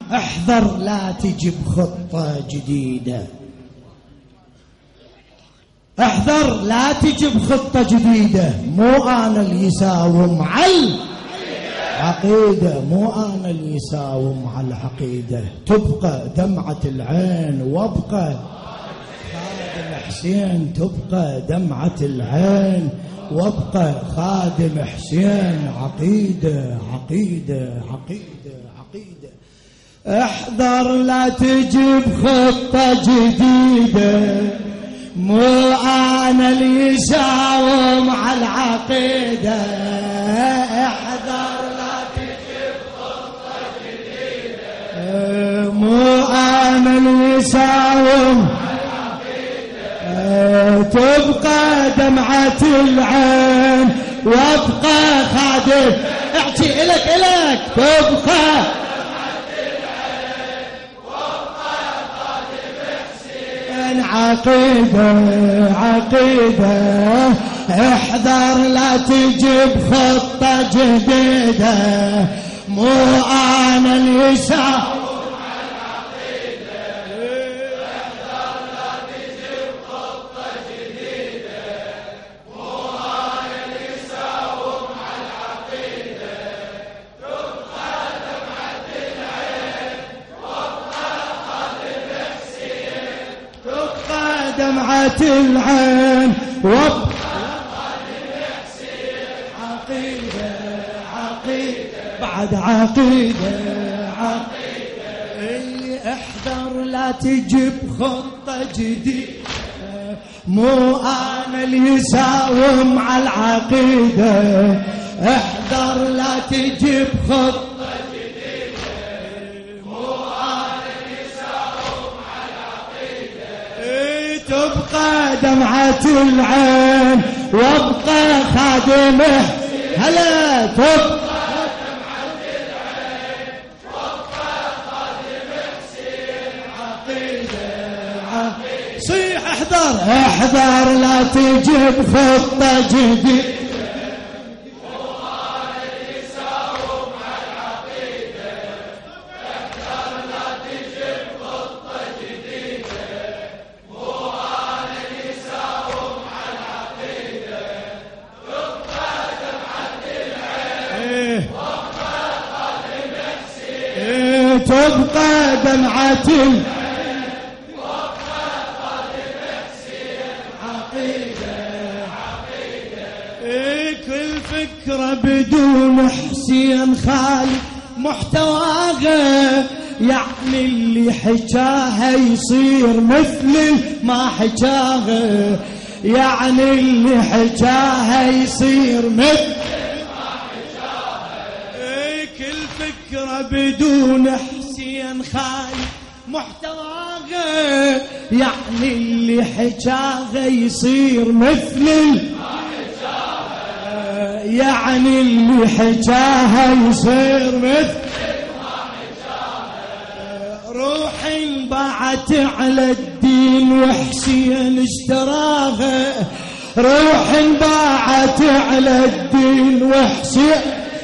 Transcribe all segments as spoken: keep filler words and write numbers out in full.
احذر لا تجيب خطة جديدة، احذر لا تجيب خطة جديدة. مو أنا اللي يساوم على العقيدة، مو أنا اللي يساوم على العقيدة. تبقى دمعة العين وابقى خادم حسين، تبقى دمعة العين وابقى خادم حسين. عقيدة عقيدة عقيدة عقيدة. احذر لا تجيب خطة جديدة، مو أنا اللي يساوم على العقيدة. احذر لا تجيب خطة جديدة، مو أنا اللي يساوم على العقيدة. تبقى دمعة العين وابقى خادم، احكي إلك إلك. تبقى عقيدة عقيدة. احذر لا تجيب خطة جديدة، مو أنا اللي يساوم على العقيدة. احذر لا تجيب خطة جديدة، مو أنا اللي يساوم على العقيدة. تبقى دمعة العين وابقى خادم حسين، تبقى دمعة العين وابقى خادم حسين. عقيدة عقيدة بعد عقيدة عقيدة. اللي احذر لا تجيب خطة جديدة، مو أنا اللي يساوم على العقيدة. احذر لا تجيب خطة تبقى دمعة العين وابقى خادمه. هلا تبقى دمعة العين وابقى خادم حسين. عقيدة عقيدة. صيح احذر احذر لا تجيب خطة جديدة، مو أنا اللي يساوم على العقيدة. احذر لا تجيب خطة جديدة، تبقى دمعة العين وابقى خادم حسين. عقيدة عقيدة. كل فكرة بدون حسين خالي محتواها، يعني اللي حكاها يصير مثل ما حكاها، يعني اللي حكاها يصير مثل فكرة بدون حسين خالي محتواها، يعني اللي حكاها يصير مثل ما حكاها، يعني اللي حكاها يصير مثل ما حكاها. روح انباعت على الدين وحسين اشتراها، روح انباعت على الدين وحسين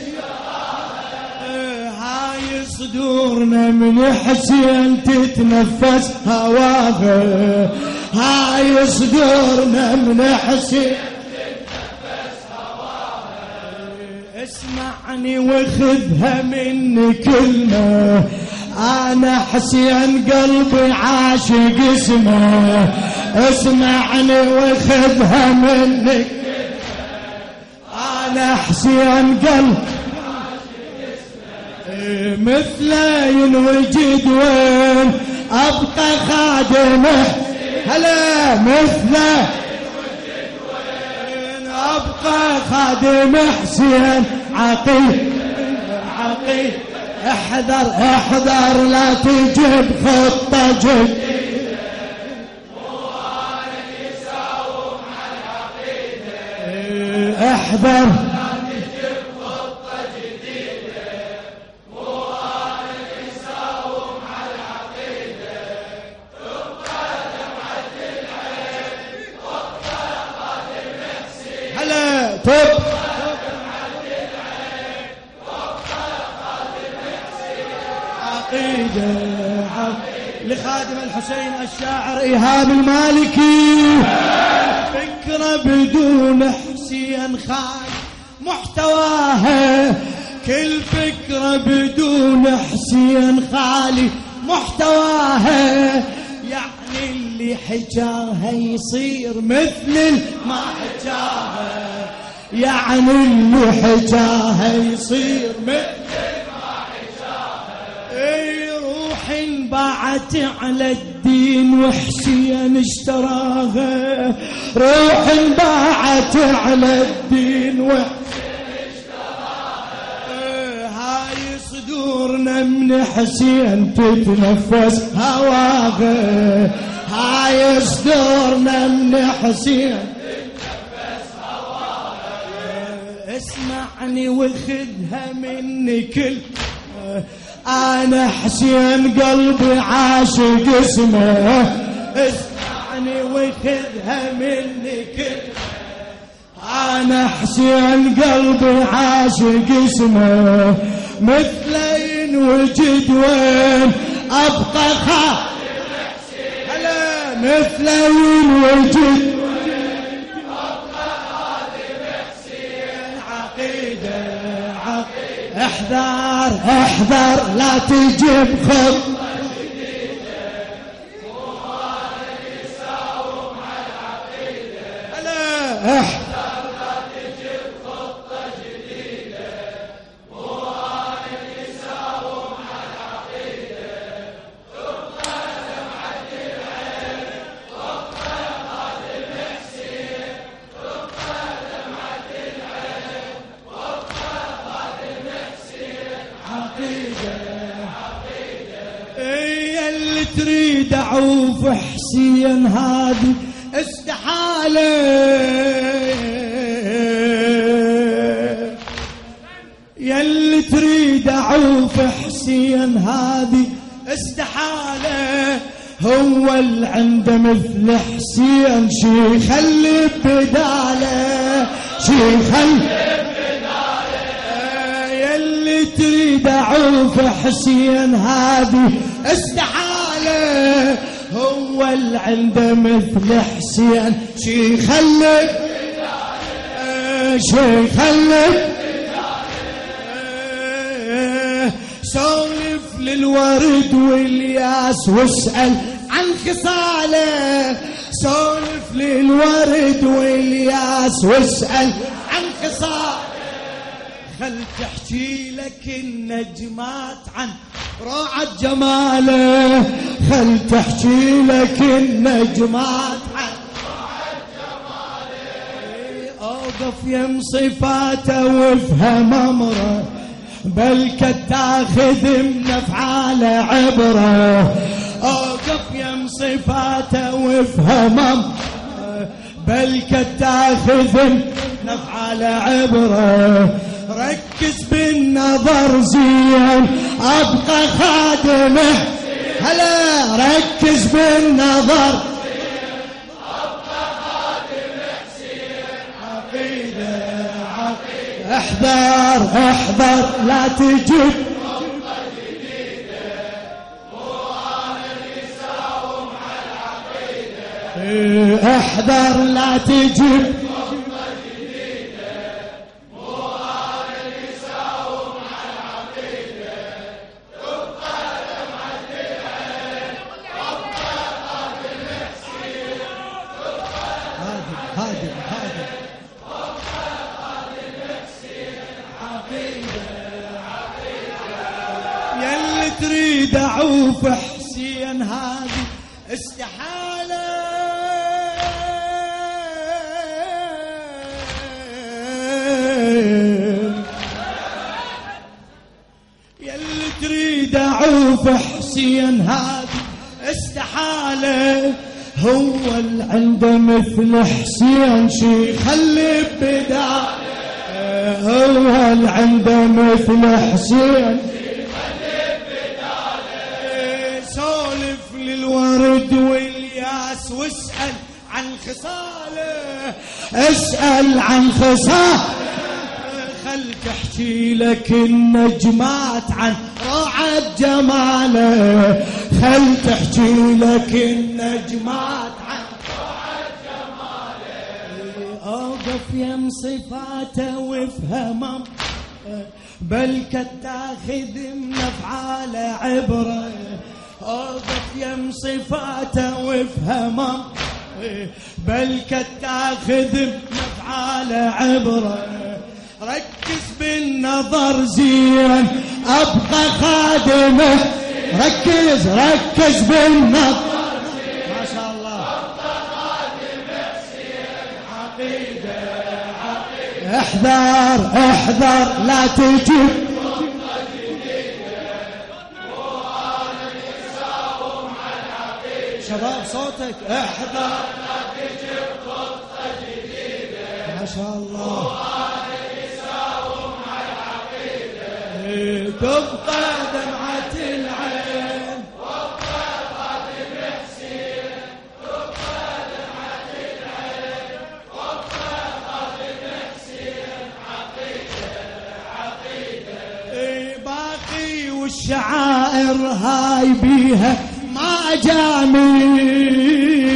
صدورنا من حسين تتنفس هواها. هاي صدورنا من حسين تتنفس هواها. اسمعني وخذها مني كلمة، أنا حسين قلبي عاشق اسمه. اسمعني وخذها مني كلمة، أنا حسين قلبي مثله ينوجد وين أبقى خادمه. هلا مثله ينوجد وين أبقى خادم حسين. عقيل عقيل. احذر احذر لا تجيب خطة جديدة، مو أنا اللي يساوم على العقيدة. احذر طب عقيدة لخادم الحسين الشاعر إيهاب المالكي. فكرة بدون حسين خالي محتواها، كل فكرة بدون حسين خالي محتواها، يعني اللي حجاها يصير مثل ما حجاها، يعني اللي حجاها يصير مثل ما حجاها. اي روح انباعت على الدين وحسين اشتراها، روح انباعت على الدين وحسين اشتراها. هاي صدورنا من حسين تتنفس هواها، هاي صدورنا من حسين تتنفس هواها. اسمعني وخذها مني كل، أنا حسين قلبي عاشق اسمه. اسمعني وخذها مني كل، أنا حسين قلبي عاشق اسمه. مثلين وجد وين أبقى خادم حسين، هلا مثلين وجد وين أبقى خادم حسين. عقيدة عقيدة احذر احذر لا تجيب خطة جديدة، مو هذا يساوم على العقيدة. هلا احذر لا تجيب خطة جديدة، مو هذا يساوم على العقيدة. تبقى دمعة العين تبقى خادم حسين، تبقى دمعة العين تبقى خادم حسين. عقيدة عقيدة اي اللي تريد اعوف حسين هادي استحالة، يلي تريد اعوف حسين هادي استحالة. هو اللي عنده مثل حسين شي يخلي بداله، شي يخلي بداله. يلي تريد اعوف حسين هادي استحالة، هو اللي عنده مثل حسين شي يخلي بداله، شي يخلي. سولف للورد والياس واسأل عن خصاله، سولف للورد والياس واسأل عن خصاله. خل تحكي لك النجمات عن روعة جماله، خل تحكي لك النجمات عن روعة جماله. اوقف يم صفاته وافهم امره، بل قد تاخذ من افعاله عبره. اوقف يم صفاته وافهم امره، بل قد تاخذ من افعاله عبره. ركز بالنظر زين ابقى خادمه، هلا ركز بالنظر زين ابقى خادم حسين. عقيدة عقيدة احذر احذر لا تجيب خطة جديدة، مو انا اللي يساوم على العقيدة. احذر لا تجيب خطة جديدة، مو انا اللي يساوم على العقيدة. تبقى دمعة العين تبقى خادم حسين، تبقى هادم هادم هادم تبقى خادم حسين. عقيدة عقيدة يلي تريد اعوف حسين هادي استحالة. يلي تريد اعوف حسين هادي استحالة، هو اللي عنده مثل حسين شي يخلي بداله، هو اللي عنده مثل حسين شي يخلي بداله. سولف للورد والياس واسأل عن خصاله، اسأل عن خصاله. خل تحكي لك النجمات عن روعة جماله، خل تحكي لك النجمات عن روعة جماله. اوقف يم صفاته وافهم بل قد تاخذ من افعاله عبره. اوقف يم صفاته وافهم بل قد تاخذ من افعاله عبره. ركز بالنظر زين ابقى خادمه، ركز ركز بالنظر ما شاء الله ابقى خادمه زين عقيده عقيده. احذر احذر لا تجيب خطه جديده، مو انا نساوم على العقيده. شباب صوتك احذر لا تجيب خطه جديده، ما شاء الله تبقى دمعة العين وابقى خادم حسين، تبقى دمعة العين وابقى خادم حسين عقيدة عقيدة. باقي والشعائر هاي بيها ما أجامل،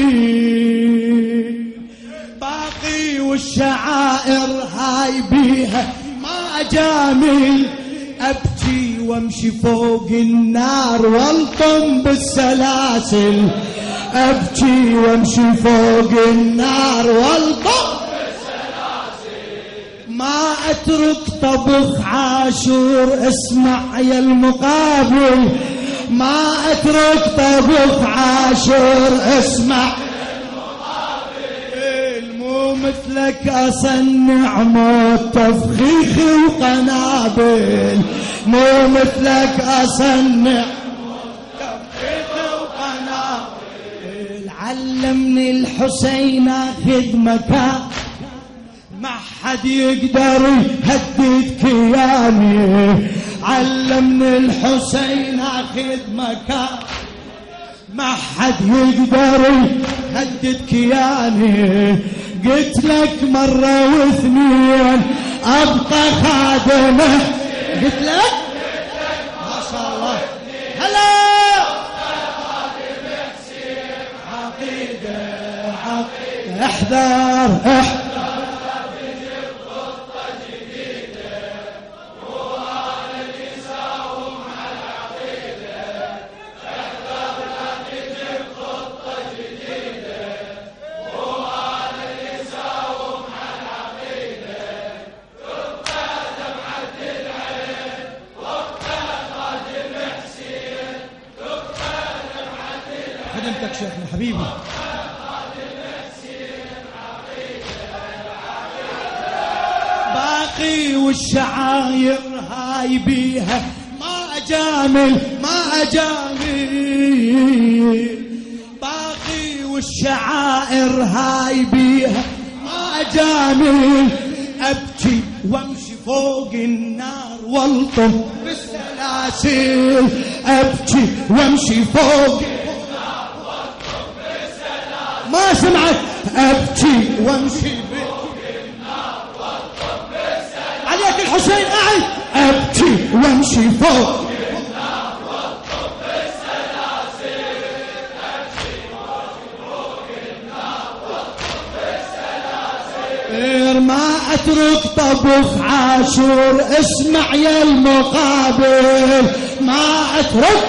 باقي والشعائر هاي بيها ما أجامل. أبكي وامشي فوق النار والطم بالسلاسل، أبكي وامشي فوق النار والطم بالسلاسل. ما أترك طبخ عاشور، اسمع يا المقابل، ما أترك طبخ عاشور اسمع مثلك أصنع موت تفخيخ وقنابل، مو مثلك أصنع موت تفخيخ وقنابل. علمني الحسين اخذ مكان ما حد يقدر يهدد كياني، علمني الحسين اخذ مكان ما حد يقدر يهدد كياني. قلت لك مرة واثنين أبقى خادمه، قلت لك ما شاء الله هلا عقيدة عقيدة. احذر احذر خدمتك شيخنا حبيبي. باقي والشعاير هاي بيها ما أجامل ما أجامل، باقي والشعائر هاي بيها ما أجامل. أبكي وامشي فوق النار والطم بالسلاسل، أبكي وامشي فوق ما سمعت. أبكي وامشي فوق النار والطم بالسلاسل. عليك الحسين أعد. أبكي وامشي فوق النار والطم بالسلاسل، أبكي وامشي فوق النار والطم بالسلاسل. ما أترك طبخ عاشور اسمع يا المقابل، ما أترك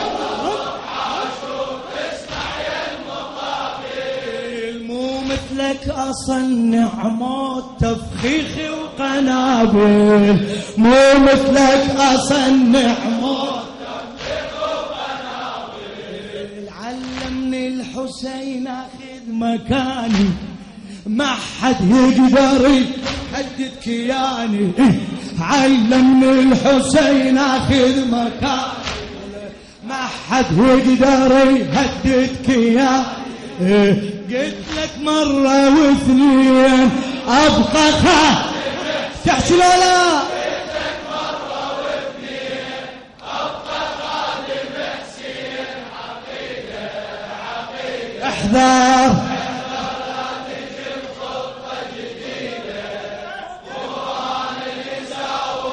لك أصنع موت تفخيخ وقنابل، مو مثلك أصنع موت تفخيخ وقنابل. علمني الحسين أخذ مكاني ما حد يقدر يهدد كياني، علمني الحسين أخذ مكاني ما حد يقدر يهدد كياني. قلت لك مرة واثنين أبقى خا تحكي لا لا. قلت لك مرة واثنين أبقى خادم حسين عقيدة عقيدة. احذر لا تجيب خطة جديدة، وأنا اللي ساوم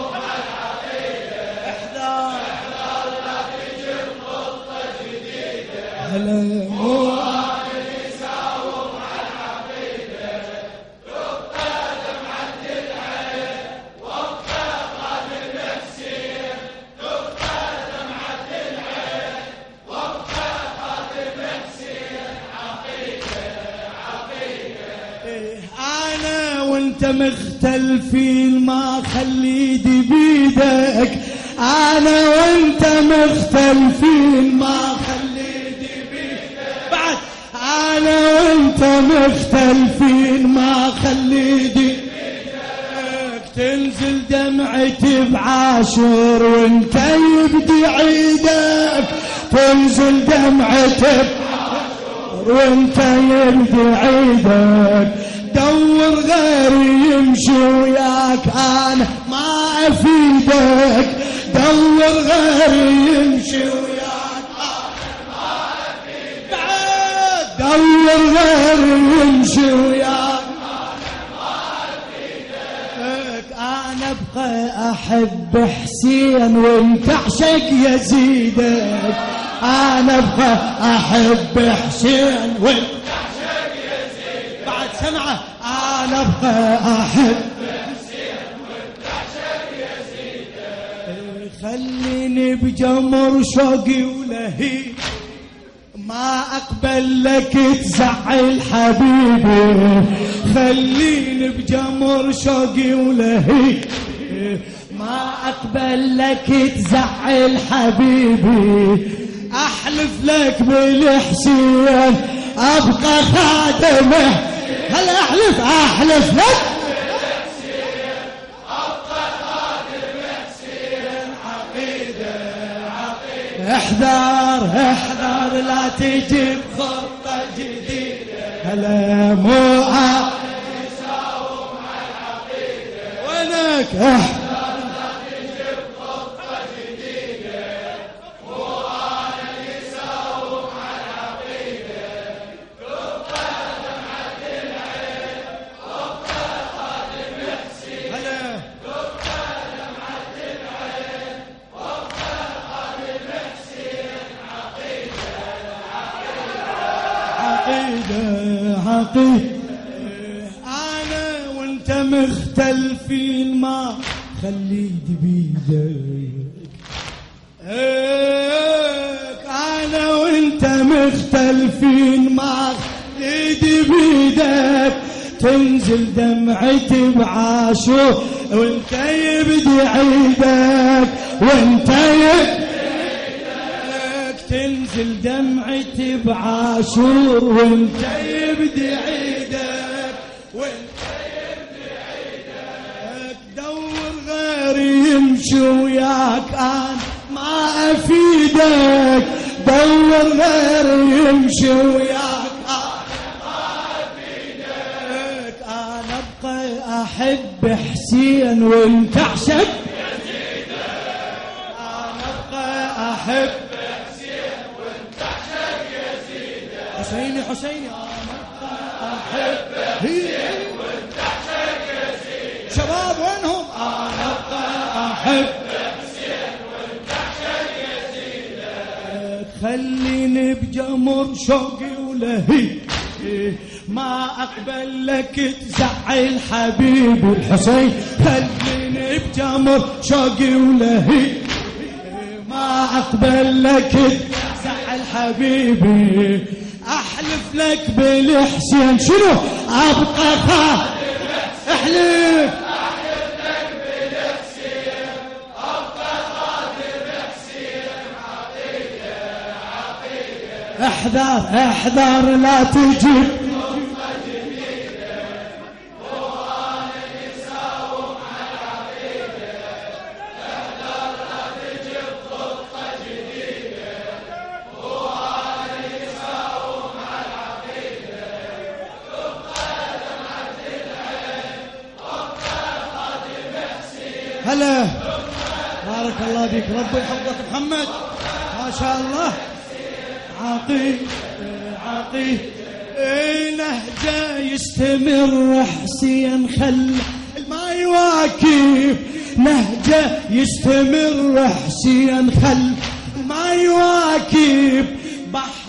هلا مو وانت مختلفين ما خليدي بيدك، انا وانت مختلفين ما خليدي بيدك، بعد انا وانت مختلفين ما خليدي بيدك، تنزل دمعتي بعاشر وانت يبدي عيدك، تنزل دمعتي بعاشر وانت يبدي عيدك، دور غيري يمشي وياك انا ما افيدك، دور غيري يمشي وياك انا ما افيدك، دور غيري يمشي وياك انا ما افيدك، انا ابقى احب حسين وانت اعشق يزيدك، انا ابقى احب حسين وانت سمعه، انا ابقى احب حسين وانت اعشق يزيدك، خليني بجمر شوقي ولهيب ما اقبل لك تزعل حبيبي، خليني بجمر شوقي ولهيب ما اقبل لك تزعل حبيبي، احلف لك بالحسين ابقى خادمه، هل احلف احلف لك ابقى خادم حسين عقيده عقيده، احذر احذر لا تجيب خطه جديده، هلا مو يساوم على العقيده، وينك احذر لا تجيب خطه جديده، مو انا يساوم على العقيده، عقيدة أنا وانت مختلفين ما خليدي بيدك، أنا وانت مختلفين ما خليدي بيدك، تنزل دمعتي بعاشور وانت يبدي عيدك، وانت يبدي تنزل دمعتي بعاشور وانت يبدي عيدك، وانت يبدي عيدك، دور غيري يمشي وياك انا ما افيدك، دور غيري يمشي وياك انا ما افيدك، انا ابقى احب حسين وانت اعشق يزيدك، انا ابقى احب حسيني حسيني انا ابقى احب حسين وانت اعشق يزيدك، شباب وينهم انا ابقى احب حسين وانت اعشق يزيدك، خليني بجمر شوقي ولهيب ما اقبل لك تزعل حبيبي الحسين، خليني بجمر شوقي ولهيب ما اقبل لك تزعل حبيبي، احلف لك بالحسين شنو ابقى خادم، احلف احلف لك بالحسين ابقى خادم حسين عقيده عقيده، احذر احذر لا تجيب خطه جديده، مو انا يساوم على العقيده، احذر لا تجيب خطه جديده، مو انا يساوم على العقيده، تبقى دمعه العين ابقى خادم حسين، هلا بارك الله بك، ربي يحفظك محمد ما شاء الله، عقيد عقيد نهجه يستمر حسين خل ما يواكب، نهجه يستمر حسين خل ما يواكب، بحر من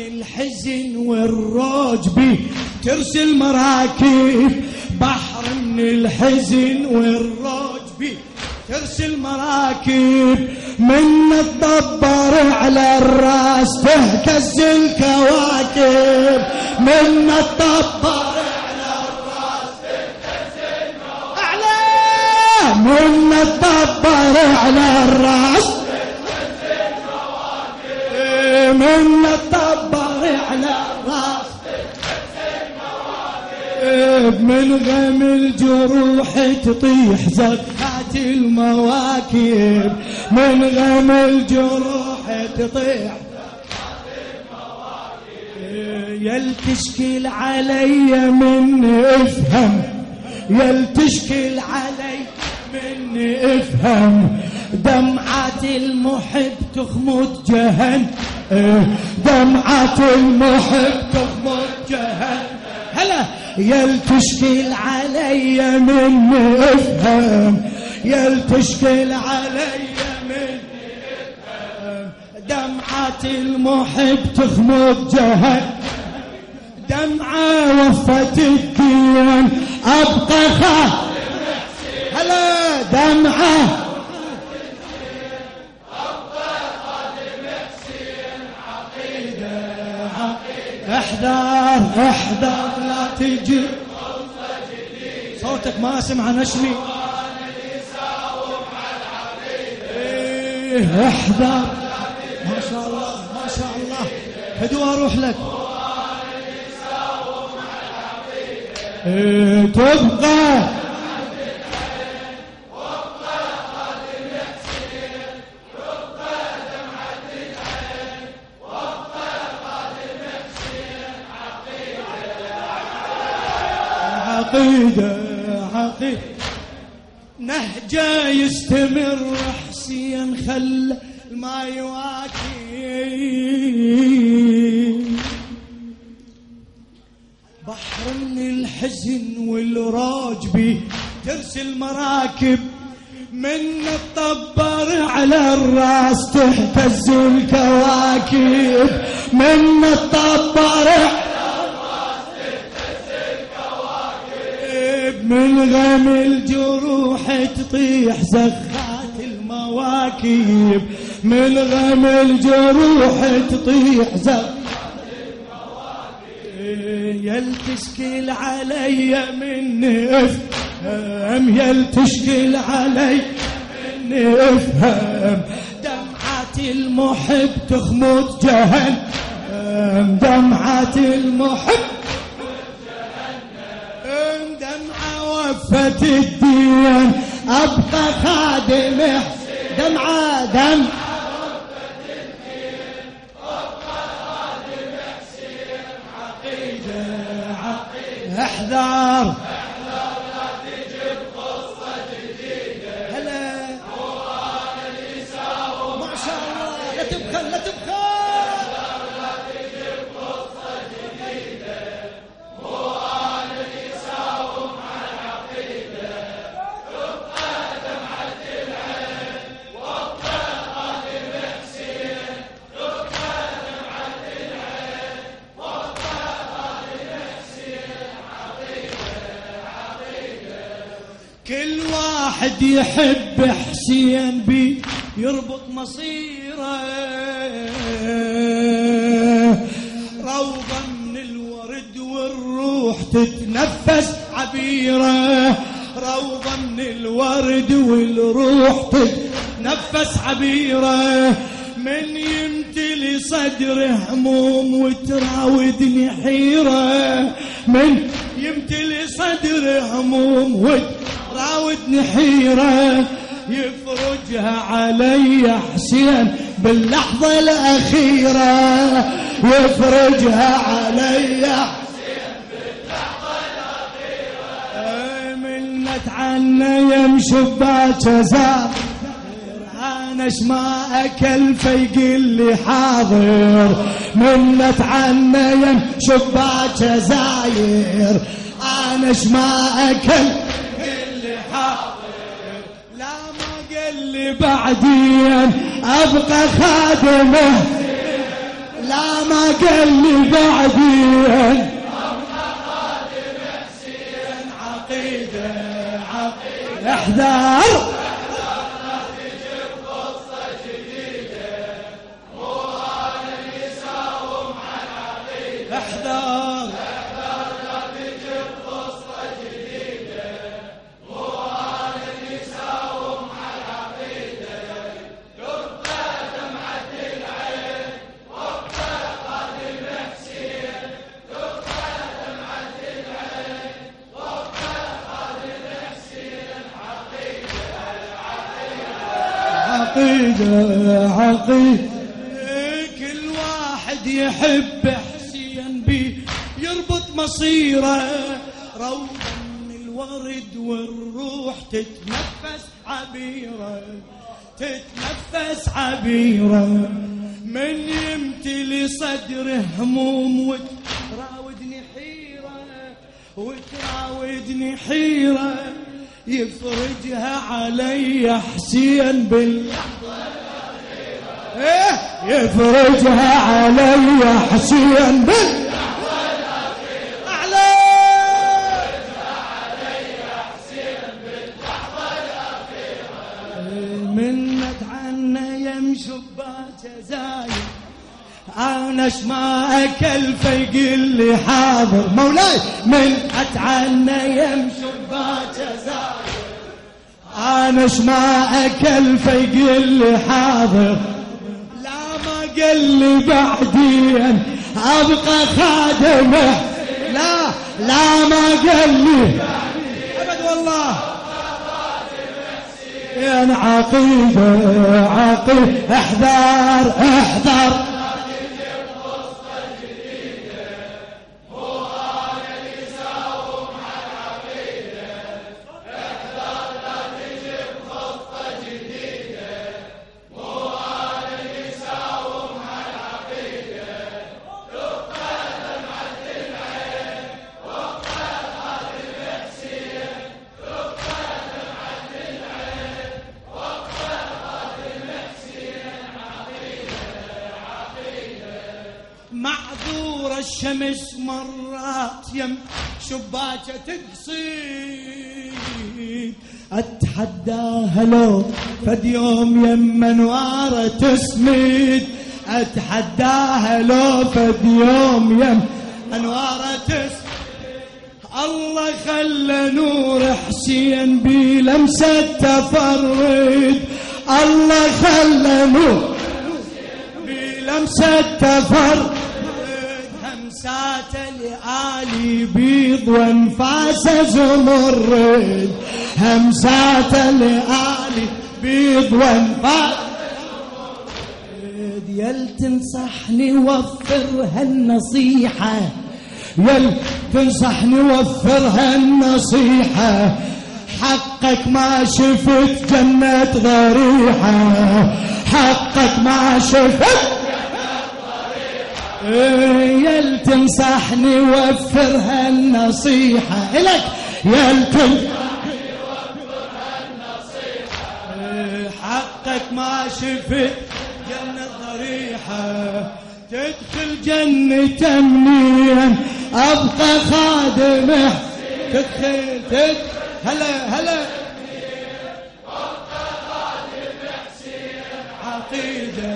الحزن والروج بي ترسل مراكب، بحر من الحزن والروج بي ترسل مراكب، من الضبر على الراس تهتز الكواكب، من الضبر على الراس تهتز الكواكب، أعلى من الضبر على الراس تهتز الكواكب، من الضبر على الراس تهتز الكواكب، من غم الجروح تطيح زخات المواكب، من غم الجروح تطيح زخات المواكب، يل تشكل علي من افهم، يل تشكل علي من افهم، دمعة المحب تخمد جهنم، دمعة المحب تخمد جهنم، هلا يل تشكل علي من افهم، يل تشكل علي من افهم، دمعة المحب تخمد جهنم، دمعة وفت الديوان ابقى خا، هلا دمعة احذر احذر لا تجي، صوتك ما اسمع نشمي، ايه احذر، ما شاء الله ما شاء الله، هدوء اروح لك، ايه تبقى عقيدة عقيدة، نهجه يستمر حسين خل ما يواكي، بحر من الحزن والروج بي ترسل مراكب، من الطبر على الراس تهتز الكواكب، من الطبر من غم الجروح تطيح زخات المواكب، من غم الجروح تطيح زخات المواكب، يل تشكل علي من افهم، يل تشكل علي من افهم، دمعة المحب تخمد جهنم، دمعة المحب وفت الديوان ابقى خادم، دمعة دمعة وفت الديوان ابقى خادم حسين، عقيدة عقيدة، احذر احذر لا تجي بقصة جديدة، هلا قرآن الإساءة ما شاء الله، لا تبخل لا تبخل، كل واحد يحب حسين بي يربط مصيره، روضة من الورد والروح تتنفس عبيره، روضة من الورد والروح تتنفس عبيره، من يمتلي صدره هموم وتراودني حيره، من يمتلي صدره هموم وتراودني حيره، يفرجها علي حسين باللحظة الأخيرة، يفرجها علي حسين باللحظة الأخيرة، منت عنا يمشي بشباك عانش ما أكل فيقل لي حاضر، منت عنا يمشي بشباك عانش ما أكل اللي حاضر، لا ما قال لي بعدين أبقى خادمه، لا ما قال لي بعدين عقيدة عقيدة احذر احذر عقيدة عقيدة كل واحد يحب حسين بي يربط مصيره روضة من الورد والروح تتنفس عبيرة تتنفس عبيرة من يمتلي صدره هموم وتراودني حيرة وتراودني حيرة يفرجها علي حسين باللحظة ايه يفرجها علي حسين باللحظة اعلى يفرجها علي حسين باللحظة الأخيرة منك عنا يمشوا بجزاير انا ما اكل فيقل لي حاضر مولاي من اتعنى يمشوا بجزاير انا ما اكل فيقل لي حاضر لا ما قال لي بعدين ابقى خادمه لا لا ما قال لي ابد والله يا عقيدة عقيدة احذر احذر معذورة الشمس مرات يم شباكة تقصيد اتحداها لو فد يوم يم انوارة تسميد اتحداها لو فد يوم يم انوارة تسميد الله خلى نور حسين بلمسة تفرد الله خلى نور بلمسة تفرد همسات لآلي بيض وانفاس زمرد همسات لآلي بيض وانفاس زمرد يل تنصحني وفر هالنصيحة يل تنصحني وفر هالنصيحة حقك ما شفت جنة ضريحة حقك ما شفت يل تنصحني وفر هالنصيحة إلك يل تنصحني وفر هالنصيحة حقك ما شفت جنة ضريحة تدخل جنة منين أبقى خادمه تدخل تدخل هلا هلا أبقى خادم حسين عقيدة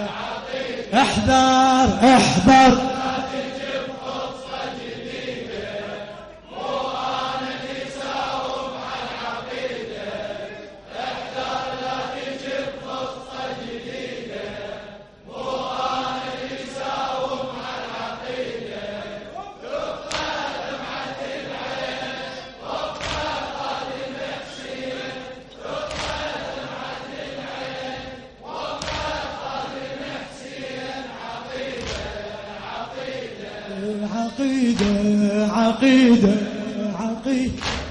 احذر احذر لا تجيب قصة جديدة مو انا نساهم عن عقيدة احذر لا تجيب قصة جديدة مو انا نساهم عن عقيدة تبقى دمعة العين وابقى خادم حسين تبقى دمعة العين وابقى خادم حسين عقيدة عقيدة عقيدة